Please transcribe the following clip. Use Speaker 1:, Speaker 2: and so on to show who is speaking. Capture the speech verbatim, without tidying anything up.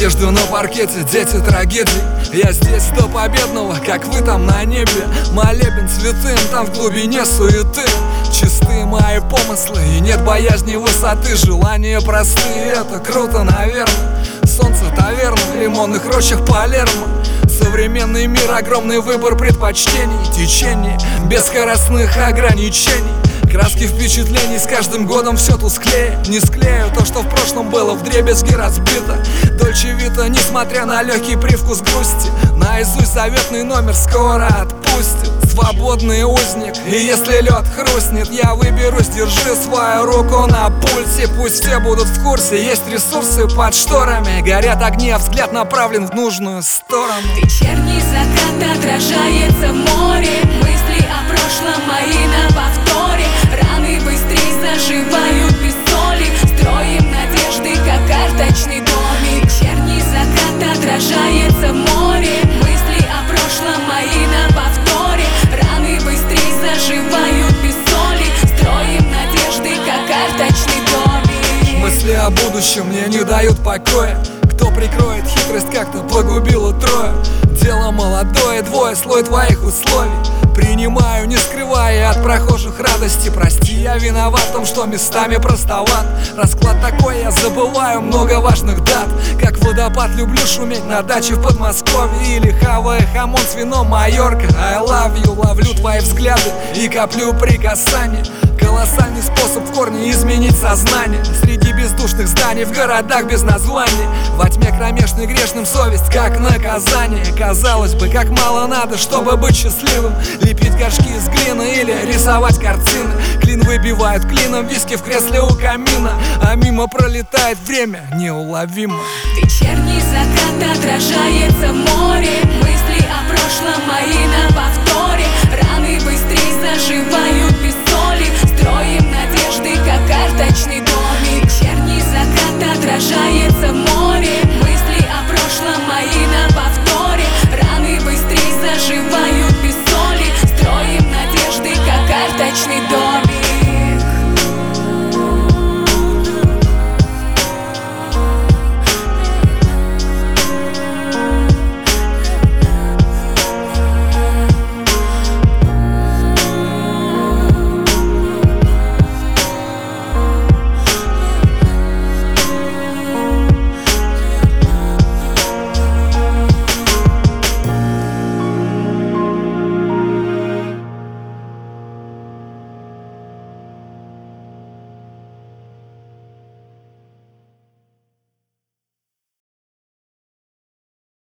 Speaker 1: Надежды на паркете, дети трагедий. Я здесь до победного, как вы там на небе. Молебен святым, там в глубине суеты. Чистые мои помыслы и нет боязни высоты. Желания простые, это круто, наверное. Солнце таверна, лимонных рощах Палермо. Современный мир, огромный выбор предпочтений. Течение без скоростных ограничений. Краски впечатлений с каждым годом все тусклее. Не склею то, что в прошлом было вдребезги разбито. Дольче Вита, несмотря на легкий привкус грусти. Наизусть заветный номер скоро отпустит. Свободный узник, и если лед хрустнет, я выберусь, держи свою руку на пульсе. Пусть все будут в курсе, есть ресурсы под шторами. Горят огни, а взгляд направлен в нужную сторону.
Speaker 2: Вечерний закат отражается в море. Мысли о прошлом мои на повторе. Раны быстрее заживают без соли. Строим надежды, как карточный домик. Вечерний закат отражается в море. Мысли о прошлом мои на повторе. Раны быстрее заживают без соли. Строим надежды, как карточный домик.
Speaker 1: Мысли о будущем мне не дают покоя. Кто прикроет хитрость, как-то погубила трое. Дело молодое, двое, слой твоих условий. Принимаю, не скрывая от прохожих радости. Прости, я виноват в том, что местами простоват. Расклад такой, я забываю много важных дат. Как водопад люблю шуметь на даче в Подмосковье. Или хавая хамон с вином Майорка. I love you, ловлю твои взгляды и коплю прикасания. Колоссальный способ в корне изменить сознание. Среди бездушных зданий, в городах без названий. Во тьме кромешной грешным совесть как наказание. Казалось бы, как мало надо, чтобы быть счастливым. Лепить горшки из глины или рисовать картины. Клин выбивают клином, виски в кресле у камина. А мимо пролетает время неуловимо.
Speaker 2: Вечерний закат отражает